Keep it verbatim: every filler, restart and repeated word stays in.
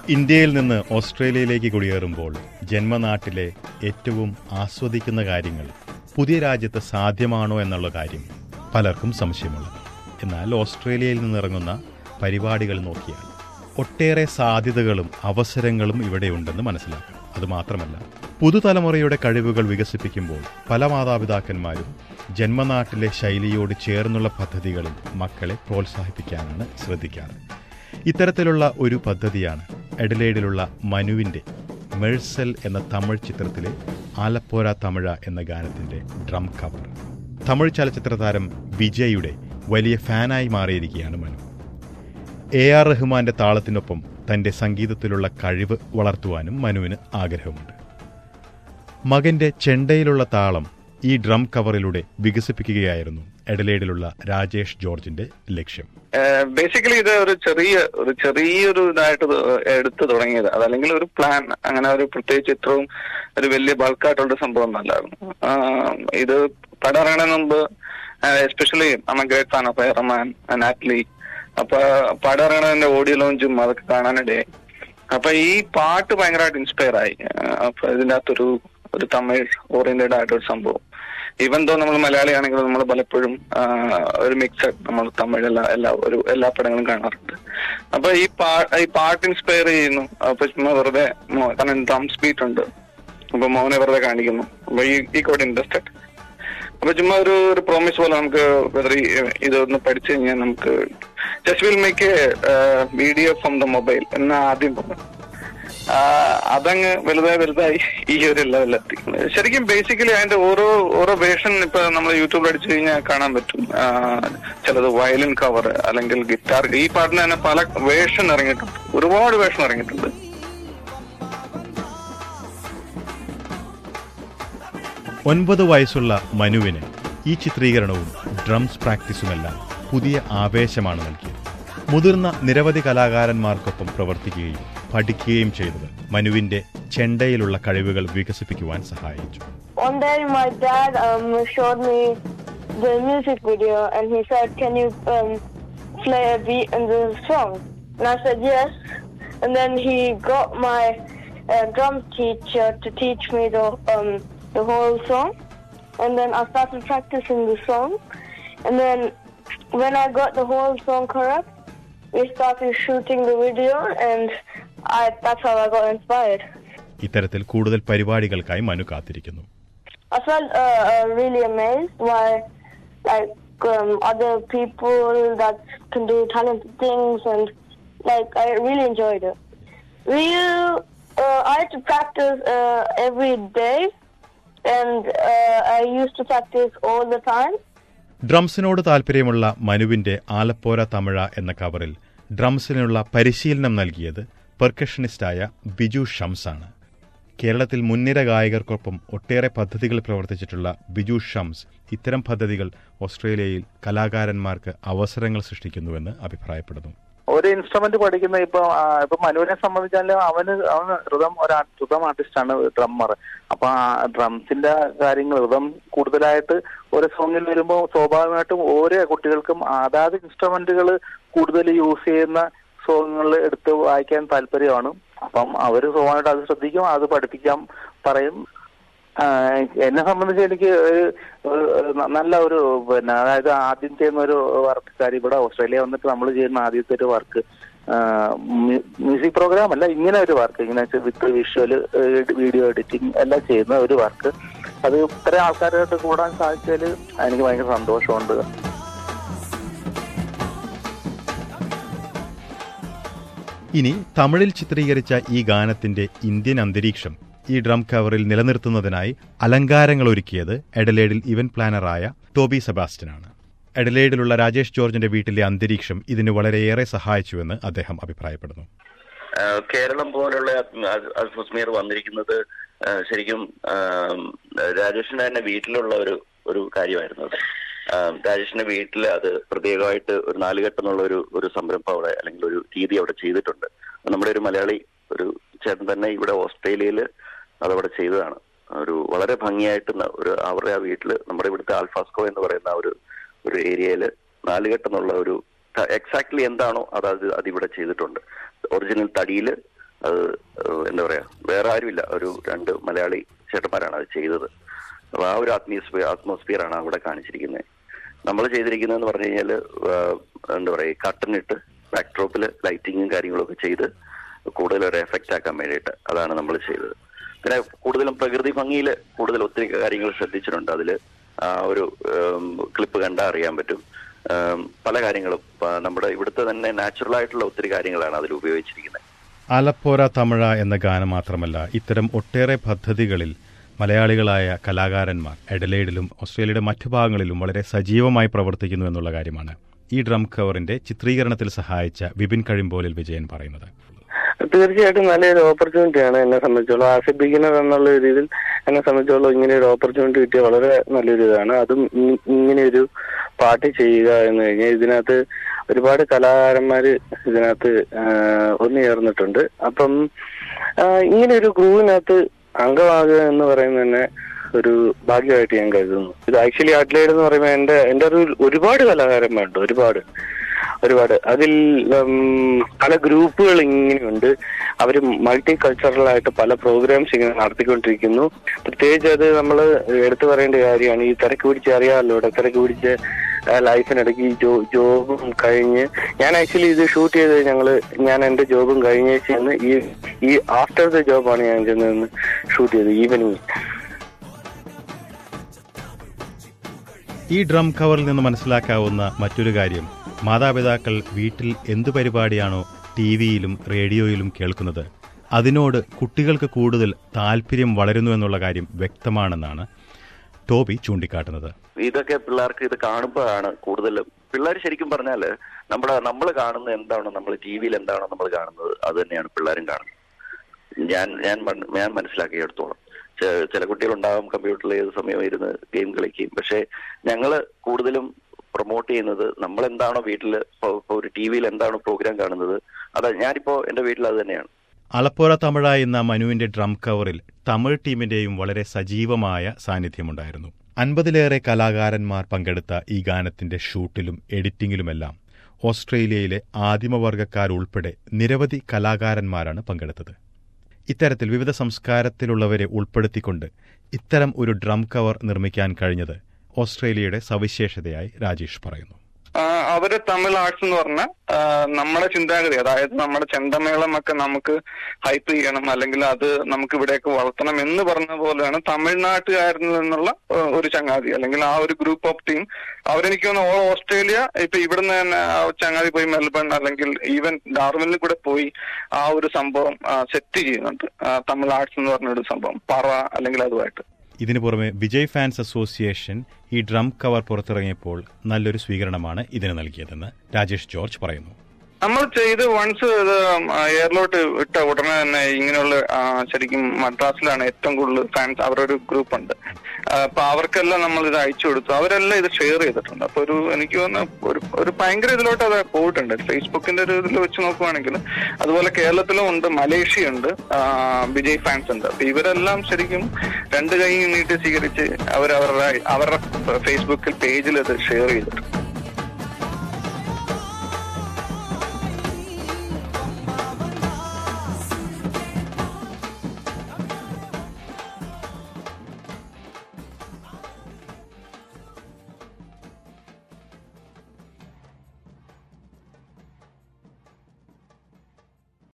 ഇന്ത്യയിൽ നിന്ന് ഓസ്ട്രേലിയയിലേക്ക് കുടിയേറുമ്പോൾ ജന്മനാട്ടിലെ ഏറ്റവും ആസ്വദിക്കുന്ന കാര്യങ്ങൾ പുതിയ രാജ്യത്ത് സാധ്യമാണോ എന്നുള്ള കാര്യം പലർക്കും സംശയമുള്ളത്. എന്നാൽ ഓസ്ട്രേലിയയിൽ നിന്നിറങ്ങുന്ന പരിപാടികൾ നോക്കിയാൽ ഒട്ടേറെ സാധ്യതകളും അവസരങ്ങളും ഇവിടെയുണ്ടെന്ന് മനസ്സിലാക്കാം. അതുമാത്രമല്ല, പുതുതലമുറയുടെ കഴിവുകൾ വികസിപ്പിക്കുമ്പോൾ പല മാതാപിതാക്കന്മാരും ജന്മനാട്ടിലെ ശൈലിയോട് ചേർന്നുള്ള പദ്ധതികളിൽ മക്കളെ പ്രോത്സാഹിപ്പിക്കാനാണ് ശ്രദ്ധിക്കാറ്. ഇത്തരത്തിലുള്ള ഒരു പദ്ധതിയാണ് എഡലേഡിലുള്ള മനുവിന്റെ മെഴ്സൽ എന്ന തമിഴ് ചിത്രത്തിലെ ആലപ്പോര തമിഴ എന്ന ഗാനത്തിന്റെ ഡ്രം കവർ. തമിഴ് ചലച്ചിത്ര താരം വിജയുടെ വലിയ ഫാനായി മാറിയിരിക്കുകയാണ് മനു. എ ആർ റഹ്മാന്റെ താളത്തിനൊപ്പം തന്റെ സംഗീതത്തിലുള്ള കഴിവ് വളർത്തുവാനും മനുവിന് ആഗ്രഹമുണ്ട്. മകന്റെ ചെണ്ടയിലുള്ള താളം ഈ ഡ്രം കവറിലൂടെ വികസിപ്പിക്കുകയായിരുന്നു എഡലേഡിലുള്ള രാജേഷ് ജോർജിന്റെ ലക്ഷ്യം. ബേസിക്കലി ഇത് ഒരു ചെറിയ ഒരു ചെറിയൊരു ഇതായിട്ട് എടുത്തു തുടങ്ങിയത്, അതല്ലെങ്കിൽ ഒരു പ്ലാൻ, അങ്ങനെ ഒരു പ്രത്യേക ചിത്രവും ഒരു വലിയ ബൾക്കായിട്ടുള്ള സംഭവം നല്ലായിരുന്നു. ഇത് പടം ഇറങ്ങുന്നതിന് മുമ്പ് especially I am great fan of A R Rahman, naturally. അപ്പൊ പടം ഇറങ്ങുന്നതിന്റെ ഓഡിയോ ലോഞ്ചും അതൊക്കെ കാണാനിടയായി. അപ്പൊ ഈ പാട്ട് ഭയങ്കരമായിട്ട് ഇൻസ്പയർ ആയി. അപ്പൊ ഇതിന്റെ അകത്തൊരു ഒരു തമിഴ് ഓറിയന്റഡ് ആയിട്ടൊരു സംഭവം. ഈവൻ ദോ നമ്മൾ മലയാളിയാണെങ്കിലും നമ്മൾ പലപ്പോഴും ഒരു മിക്സഡ് നമ്മൾ തമിഴ് എല്ലാ എല്ലാ ഒരു എല്ലാ പടങ്ങളും കാണാറുണ്ട്. അപ്പൊ ഈ പാ ഈ പാട്ട് ഇൻസ്പയർ ചെയ്യുന്നു. അപ്പൊ ചുമ്മാ വെറുതെ കാരണം ഡ്രംസ് ബീറ്റ് ഉണ്ട്, അപ്പൊ മോനെ വെറുതെ കാണിക്കുന്നു. അപ്പൊ ഈ ഈ കോട്ട് ഇൻട്രസ്റ്റഡ്. അപ്പൊ ചുമ്മാ ഒരു ഒരു പ്രോമിസ് പോലെ നമുക്ക് ഇതൊന്ന് പഠിച്ചു കഴിഞ്ഞാൽ നമുക്ക് just will make a video from the mobile എന്ന ആദ്യം പറഞ്ഞു. അതങ്ങ് വലുതായി വലുതായി ഈ ഒരു ലെവലിലെത്തി. ശരിക്കും ബേസിക്കലി അതിന്റെ ഓരോ ഓരോ വേഷൻ ഇപ്പൊ നമ്മൾ യൂട്യൂബിൽ അടിച്ചു കഴിഞ്ഞാൽ കാണാൻ പറ്റും. ചിലത് വയലിൻ കവർ, അല്ലെങ്കിൽ ഗിറ്റാർ. ഈ പാട്ടിന് തന്നെ പല വേഷൻ ഇറങ്ങിയിട്ടുണ്ട്, ഒരുപാട് വേഷൻ ഇറങ്ങിയിട്ടുണ്ട്. ഒൻപത് വയസ്സുള്ള മനുവിന് ഈ ചിത്രീകരണവും ഡ്രംസ് പ്രാക്ടീസുമെല്ലാം പുതിയ ആവേശമാണ് നൽകിയത്. മുതിർന്ന നിരവധി കലാകാരന്മാർക്കൊപ്പം പ്രവർത്തിക്കുകയും പഠിക്കുകയും ചെയ്തത് മനുവിന്റെ ചെണ്ടയിലുള്ള കഴിവുകൾ വികസിപ്പിക്കുവാൻ സഹായിച്ചു. One day my dad um, showed me the music video and he said, "Can you um, play a beat in the song?" And I said yes. And then he got my uh, drum teacher to teach me the um, the whole song. And then I started practicing the song. And then when I got the whole song correct, we started shooting the video and I, that's how I got inspired. ഇത്തരത്തിൽ കൂടുതൽ പരിപാടികൾക്കായി മനു കാത്തിരിക്കുന്നു. I felt uh, uh, really amazed by like um, other people that can do talented things, and like I really enjoyed it. We uh, I had to practice uh, every day, and uh, I used to practice all the time. ഡ്രംസിനോട് താല്പര്യമുള്ള മനുവിന്റെ ആലപ്പോര തമിഴ എന്ന കവറിൽ ഡ്രംസിനുള്ള പരിശീലനം നൽകിയത് പെർക്കഷനിസ്റ്റായ ബിജു ഷംസ് ആണ്. കേരളത്തിൽ മുൻനിര ഗായകർക്കൊപ്പം ഒട്ടേറെ പദ്ധതികൾ പ്രവർത്തിച്ചിട്ടുള്ള ബിജു ഷംസ് ഇത്തരം പദ്ധതികൾ ഓസ്ട്രേലിയയിൽ കലാകാരന്മാർക്ക് അവസരങ്ങൾ സൃഷ്ടിക്കുന്നുവെന്ന് അഭിപ്രായപ്പെടുന്നു. ഒരു ഇൻസ്ട്രുമെന്റ് പഠിക്കുന്ന ഇപ്പൊ ഇപ്പൊ മനുവിനെ സംബന്ധിച്ചാൽ അവന് അവന് ഋതം ഒരു ഋതം ആർട്ടിസ്റ്റാണ്, ഡ്രമ്മർ. അപ്പൊ ഡ്രംസിന്റെ കാര്യങ്ങൾ ഋതം കൂടുതലായിട്ട് ഒരു സോങ്ങിൽ വരുമ്പോൾ സ്വാഭാവികമായിട്ടും ഓരോ കുട്ടികൾക്കും അതാത് ഇൻസ്ട്രുമെന്റുകൾ കൂടുതൽ യൂസ് ചെയ്യുന്ന സോങ്ങുകൾ എടുത്ത് വായിക്കാൻ താല്പര്യമാണ്. അപ്പം അവര് സ്വാഭാവികമായിട്ട് അത് ശ്രദ്ധിക്കും, അത് പഠിപ്പിക്കാൻ പറയും. എന്നെ സംബന്ധിച്ച് എനിക്ക് നല്ല ഒരു പിന്നെ അതായത് ആദ്യം ചെയ്യുന്ന ഒരു വർക്ക് കാര്യം ഇവിടെ ഓസ്ട്രേലിയ വന്നിട്ട് നമ്മൾ ചെയ്യുന്ന ആദ്യത്തെ ഒരു വർക്ക് മ്യൂസിക് പ്രോഗ്രാം അല്ല, ഇങ്ങനെ ഒരു വർക്ക്, ഇങ്ങനെ വിത്ത് വിഷ്വൽ വീഡിയോ എഡിറ്റിംഗ് എല്ലാം ചെയ്യുന്ന ഒരു വർക്ക്. അത് ഇത്രയും ആൾക്കാരായിട്ട് കൂടാൻ സാധിച്ചതിൽ എനിക്ക് ഭയങ്കര സന്തോഷമുണ്ട്. ഇനി തമിഴിൽ ചിത്രീകരിച്ച ഈ ഗാനത്തിന്റെ ഇന്ത്യൻ അന്തരീക്ഷം ഈ ഡ്രം കവറിൽ നിലനിർത്തുന്നതിനായി അലങ്കാരങ്ങൾ ഒരുക്കിയത് എഡലേഡിൽ ഇവന്റ് പ്ലാനറായ ടോബി സെബാസ്റ്റ്യനാണ്. എഡലേഡിലുള്ള രാജേഷ് ജോർജിന്റെ വീട്ടിലെ അന്തരീക്ഷം ഇതിന് വളരെയേറെ സഹായിച്ചുവെന്ന് അദ്ദേഹം അഭിപ്രായപ്പെടുന്നു. കേരളം പോലുള്ള അറ്റ്മോസ്ഫിയർ വന്നിരിക്കുന്നത് ശരിക്കും രാജേഷിന്റെ തന്നെ വീട്ടിലുള്ള ഒരു ഒരു കാര്യമായിരുന്നു. രാജേഷിന്റെ വീട്ടിൽ അത് പ്രത്യേകമായിട്ട് ഒരു നാലുകെട്ട് എന്നുള്ള ഒരു ഒരു സംരംഭം അവിടെ അല്ലെങ്കിൽ ഒരു രീതി അവിടെ ചെയ്തിട്ടുണ്ട്. നമ്മുടെ ഒരു മലയാളി ഒരു ചേട്ടൻ തന്നെ ഇവിടെ ഓസ്ട്രേലിയയിൽ അതവിടെ ചെയ്തതാണ്. ഒരു വളരെ ഭംഗിയായിട്ട് ഒരു അവരുടെ ആ വീട്ടില് നമ്മുടെ ഇവിടുത്തെ ആൽഫാസ്കോ എന്ന് പറയുന്ന ഒരു ഒരു ഏരിയയില് നാലുകെട്ട് എന്നുള്ള ഒരു എക്സാക്ട്ലി എന്താണോ അത് അതിവിടെ ചെയ്തിട്ടുണ്ട്. ഒറിജിനൽ തടിയിൽ അത് എന്താ പറയാ, വേറെ ആരുമില്ല, ഒരു രണ്ട് മലയാളി ചേട്ടന്മാരാണ് അത് ചെയ്തത്. അപ്പൊ ആ ഒരു ആത്മീയ അറ്റ്മോസ്ഫിയർ ആണ് അവിടെ കാണിച്ചിരിക്കുന്നത്. നമ്മൾ ചെയ്തിരിക്കുന്നതെന്ന് പറഞ്ഞു കഴിഞ്ഞാൽ എന്താ പറയാ, കട്ടനിട്ട് ബാക്ക്ഡ്രോപ്പിൽ ലൈറ്റിങ്ങും കാര്യങ്ങളൊക്കെ ചെയ്ത് കൂടുതൽ ഒരു എഫക്റ്റ് ആക്കാൻ വേണ്ടിയിട്ട് അതാണ് നമ്മൾ ചെയ്തത്. പിന്നെ കൂടുതലും പ്രകൃതി ഭംഗിയിൽ കൂടുതൽ ഒത്തിരി കാര്യങ്ങൾ ശ്രദ്ധിച്ചിട്ടുണ്ട്. അതിൽ ആ ഒരു ക്ലിപ്പ് കണ്ടാൽ അറിയാൻ പറ്റും. പല കാര്യങ്ങളും നമ്മുടെ ഇവിടുത്തെ തന്നെ നാച്ചുറൽ ആയിട്ടുള്ള ഒത്തിരി കാര്യങ്ങളാണ് അതിൽ ഉപയോഗിച്ചിരിക്കുന്നത്. ആലപ്പോര തമിഴ എന്ന ഗാനം മാത്രമല്ല, ഇത്തരം ഒട്ടേറെ പദ്ധതികളിൽ മലയാളികളായ കലാകാരന്മാർ എഡലേഡിലും ഓസ്ട്രേലിയയുടെ മറ്റു ഭാഗങ്ങളിലും വളരെ സജീവമായി പ്രവർത്തിക്കുന്നു എന്നുള്ള കാര്യമാണ് ഈ ഡ്രം കവറിന്റെ ചിത്രീകരണത്തിൽ സഹായിച്ച വിപിൻ കഴിമ്പോലിൽ വിജയൻ പറയുന്നത്. തീർച്ചയായിട്ടും നല്ലൊരു ഓപ്പർച്യൂണിറ്റിയാണ് എന്നെ സംബന്ധിച്ചോളം. ആസ് എ ബിഗിനർ എന്നുള്ള രീതിയിൽ എന്നെ സംബന്ധിച്ചോളം ഇങ്ങനെ ഒരു ഓപ്പർച്യൂണിറ്റി കിട്ടിയ വളരെ നല്ലൊരു ഇതാണ്. അതും ഇങ്ങനെ ഒരു പാർട്ടി ചെയ്യുക എന്ന് കഴിഞ്ഞാൽ ഇതിനകത്ത് ഒരുപാട് കലാകാരന്മാര് ഇതിനകത്ത് ഒന്നു ചേർന്നിട്ടുണ്ട്. അപ്പം ഇങ്ങനെ ഒരു ഗ്രൂവിനകത്ത് അംഗമാകുക എന്ന് പറയുന്നത് തന്നെ ഒരു ഭാഗ്യമായിട്ട് ഞാൻ കരുതുന്നു. ഇത് ആക്ച്വലി അഡ്ലൈഡ് എന്ന് പറയുമ്പോൾ എന്റെ എന്റെ അറിവിൽ ഒരുപാട് കലാകാരന്മാരുണ്ട്, ഒരുപാട് ഒരുപാട് അതിൽ പല ഗ്രൂപ്പുകൾ ഇങ്ങനെയുണ്ട്. അവർ മൾട്ടി കൾച്ചറലായിട്ട് പല പ്രോഗ്രാംസ് ഇങ്ങനെ നടത്തിക്കൊണ്ടിരിക്കുന്നു. പ്രത്യേകിച്ച് അത് നമ്മൾ എടുത്തു പറയേണ്ട കാര്യമാണ്. ഈ തിരക്ക് പിടിച്ച് അറിയാമല്ലോ, ഇവിടെ തിരക്ക് പിടിച്ച് ലൈഫിനിടയ്ക്ക് ഈ ജോ ജോബും കഴിഞ്ഞ് ഞാൻ ആക്ച്വലി ഇത് ഷൂട്ട് ചെയ്ത് ഞങ്ങള് ഞാൻ എന്റെ ജോബും കഴിഞ്ഞ ചെന്ന് ഈ ഈ ആഫ്റ്റർ ദ ജോബാണ് ഞാൻ ചെന്ന് ഷൂട്ട് ചെയ്തത് ഈവനിങ്. ഈ ഡ്രം കവറിൽ നിന്ന് മനസ്സിലാക്കാവുന്ന മറ്റൊരു കാര്യം, മാതാപിതാക്കൾ വീട്ടിൽ എന്തു പരിപാടിയാണോ ടി വിയിലും റേഡിയോയിലും കേൾക്കുന്നത് അതിനോട് കുട്ടികൾക്ക് കൂടുതൽ താല്പര്യം വളരുന്നു എന്നുള്ള കാര്യം വ്യക്തമാണെന്നാണ് ടോബി ചൂണ്ടിക്കാട്ടുന്നത്. ഇതൊക്കെ പിള്ളേർക്ക് ഇത് കാണുമ്പോഴാണ് കൂടുതലും പിള്ളേർ ശരിക്കും പറഞ്ഞാല് നമ്മുടെ നമ്മൾ കാണുന്നത് എന്താണോ, നമ്മൾ ടി വിയിൽ എന്താണോ നമ്മൾ കാണുന്നത് അത് തന്നെയാണ് പിള്ളേരും കാണുന്നത്. ഞാൻ ഞാൻ ഞാൻ മനസ്സിലാക്കിയെടുത്തോളം ചില കുട്ടികളുണ്ടാകും കമ്പ്യൂട്ടറിൽ ഏത് സമയം ഇരുന്ന് ഗെയിം കളിക്കുകയും, പക്ഷെ ഞങ്ങള് കൂടുതലും പ്രൊമോട്ട് ചെയ്യുന്നത് നമ്മൾ എന്താണോ വീട്ടിൽ ഒരു ടി വിയിൽ എന്താണോ പ്രോഗ്രാം കാണുന്നത് അത് ഞാനിപ്പോ എന്റെ വീട്ടിൽ അത് തന്നെയാണ്. ആലപ്പോര തമിഴ എന്ന മനുവിന്റെ ഡ്രം കവറിൽ തമിഴ് ടീമിന്റെയും വളരെ സജീവമായ സാന്നിധ്യമുണ്ടായിരുന്നു. അൻപതിലേറെ കലാകാരന്മാർ പങ്കെടുത്ത ഈ ഗാനത്തിന്റെ ഷൂട്ടിലും എഡിറ്റിംഗിലുമെല്ലാം ഓസ്ട്രേലിയയിലെ ആദിമവർഗക്കാരുൾപ്പെടെ നിരവധി കലാകാരന്മാരാണ് പങ്കെടുത്തത്. ഇത്തരത്തിൽ വിവിധ സംസ്കാരത്തിലുള്ളവരെ ഉൾപ്പെടുത്തിക്കൊണ്ട് ഇത്തരം ഒരു ഡ്രം കവർ നിർമ്മിക്കാൻ കഴിഞ്ഞത് ഓസ്ട്രേലിയയുടെ സവിശേഷതയായി രാജേഷ് പറയുന്നു. അവര് തമിഴ് ആർട്സ് എന്ന് പറഞ്ഞാൽ നമ്മുടെ ചിന്താഗതി, അതായത് നമ്മുടെ ചെണ്ടമേളമൊക്കെ നമുക്ക് ഹൈപ്പ് ചെയ്യണം അല്ലെങ്കിൽ അത് നമുക്ക് ഇവിടെയൊക്കെ വളർത്തണം എന്ന് പറഞ്ഞ പോലെയാണ് തമിഴ്നാട്ടുകാരിൽ നിന്നുള്ള ഒരു ചങ്ങാതി അല്ലെങ്കിൽ ആ ഒരു ഗ്രൂപ്പ് ഓഫ് ടീം. അവരെനിക്ക് തോന്നുന്നു ഓൾ ഓസ്ട്രേലിയ ഇപ്പൊ ഇവിടുന്ന് തന്നെ ചങ്ങാതി പോയി മെൽബൺ അല്ലെങ്കിൽ ഈവൻ ഡാർവിനിൽ കൂടെ പോയി ആ ഒരു സംഭവം സെറ്റ് ചെയ്യുന്നുണ്ട്. തമിഴ് ആർട്സ് എന്ന് പറഞ്ഞൊരു സംഭവം പറ അല്ലെങ്കിൽ അതുമായിട്ട്. ഇതിനു പുറമെ വിജയ് ഫാൻസ് അസോസിയേഷൻ ഈ ഡ്രം കവർ പുറത്തിറങ്ങിയപ്പോൾ നല്ലൊരു സ്വീകരണമാണ് ഇതിന് നൽകിയതെന്ന് രാജേഷ് ജോർജ് പറയുന്നു. നമ്മൾ ചെയ്ത് വൺസ് ഇത് എയറിലോട്ട് ഇട്ട ഉടനെ തന്നെ ഇങ്ങനെയുള്ള ശരിക്കും മദ്രാസിലാണ് ഏറ്റവും കൂടുതൽ ഫാൻസ്, അവരുടെ ഒരു ഗ്രൂപ്പ് ഉണ്ട്. അപ്പൊ അവർക്കെല്ലാം നമ്മൾ ഇത് അയച്ചു കൊടുത്തു, അവരെല്ലാം ഇത് ഷെയർ ചെയ്തിട്ടുണ്ട്. അപ്പൊ ഒരു എനിക്ക് തോന്നുന്നു ഒരു ഒരു ഭയങ്കര ഇതിലോട്ട് അത് പോയിട്ടുണ്ട് ഫേസ്ബുക്കിന്റെ ഒരു ഇതിൽ വെച്ച് നോക്കുവാണെങ്കിൽ. അതുപോലെ കേരളത്തിലും ഉണ്ട്, മലേഷ്യ ഉണ്ട്, വിജയ് ഫാൻസ് ഉണ്ട്. അപ്പൊ ഇവരെല്ലാം ശരിക്കും രണ്ട് കൈ നീട്ടി സ്വീകരിച്ച് അവർ അവരുടെ അവരുടെ ഫേസ്ബുക്കിൽ പേജിൽ ഇത് ഷെയർ ചെയ്തിട്ടുണ്ട്.